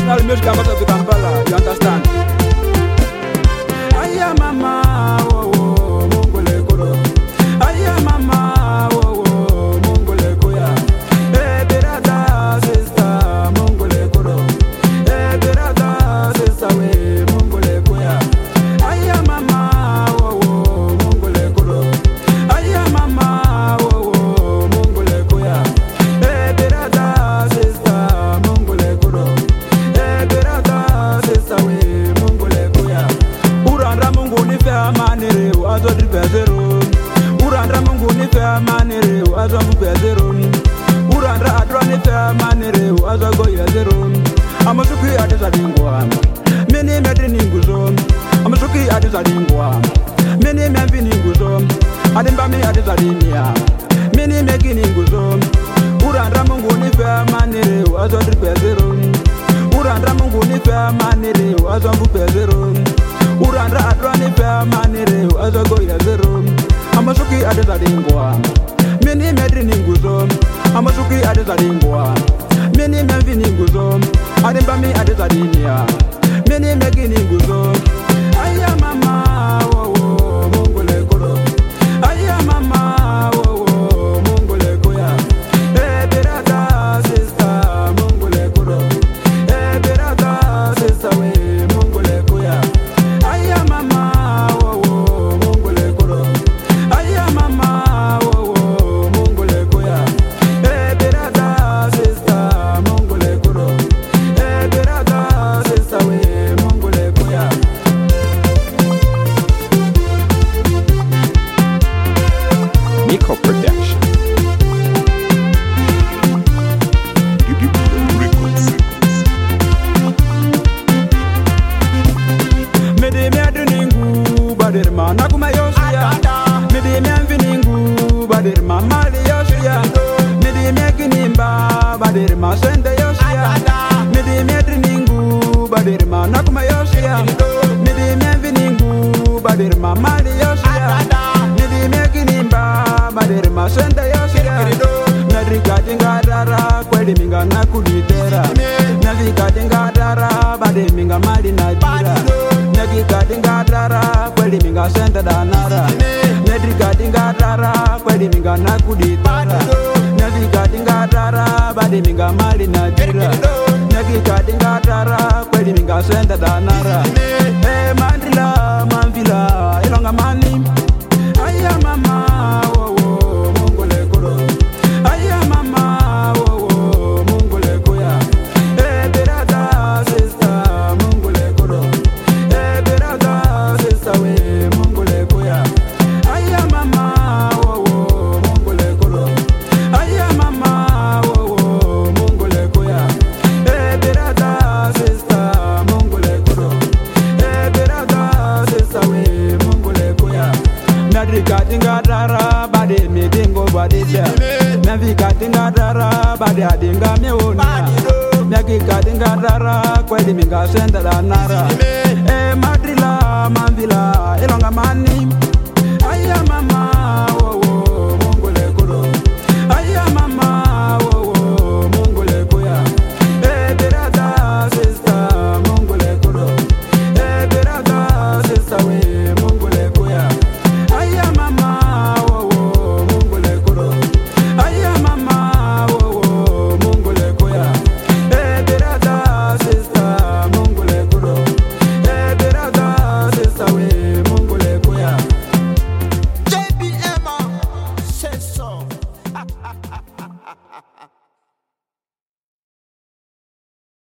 international music ambassador to Kampala, you understand? Aya mama, oh, oh, mungule kuro. Aya mama, oh, oh, mungule kuya. Hey, brother, sister, mungule kuro. Hey, brother, sister, we mungule kuya. Aya mama, oh, oh, mungule kuro. Aya mama, oh, oh, mungule kuya. Hey, brother, sister, mungule kuro. Hey, brother, sister, we mungule kuya. Urandra mungu ni fea manere wazo dripezero. Urandra mungu ni fea manere wazo mpezero. Urandra adra ni fea manere wazo goyezero. Amasuki adisa dingwa mini medri ninguzo. Amasuki adisa dingwa mini membi ninguzo. Adimbami adisa dinia mini meki ninguzo. Urandra mungu ni fea manere wazo dripezero. Urandra mungu ni fea manere wazo mpezero. Urandra adra ni fea manere wazo goyezero. Amasuki adisa dingwa mini medri ninguzo. Amasuki adisa dingwa mini membi ninguzo. Adimbami adisa dinia mini meki ninguzo. Aya mama, oh, oh, mungule kuro. Aya mama, oh, oh, mungule kuya. Hey, brother, sister, mungule kuro. Hey, brother, sister, we mungule kuya. Aya mama, oh, oh, mungule kuro. Aya mama, oh, oh, mungule kuya. Hey, brother, sister, mungule kuro. Hey, brother, sister, we mungule kuya. Nico Production. Records. Mede me aduningu badirma nakuma yosia. Mede me anviningu badirma mali yosia. Mede me kinimba badirma sende yosia. Mede me aduningu badirma nakuma yosia. Mede me anviningu badirma mali yosia. Mede me kinimba badirma sende yosia. Nadrika dingadara kweli minga nakuditera. Nadrika dingadara bade minga mali nadira. Nadrika dingadara kweli minga sende danara. Nadrika dingadara kweli minga nakuditera. Nadrika dingadara bade minga mali nadira. Nadrika dingadara kweli minga sende danara. Hey mandila manvila ilonga mani. Aya mama, oh, oh, mungule kuro. Aya mama, oh, oh, mungule kuya. Hey, brother, sister, mungule kuro. Hey, brother, sister, we mungule kuya. Aya mama, oh, oh, mungule kuro. Aya mama, oh, oh, mungule kuya. Hey, brother, sister, mungule kuro. Hey, brother, sister, we mungule kuya. Nadrika dingadara bade medingo badija. Navika dingadara bade adinga meona. Nagika dingadara kweli minga senda danara. Madrila mandila ilonga mani. Aya mama, oh,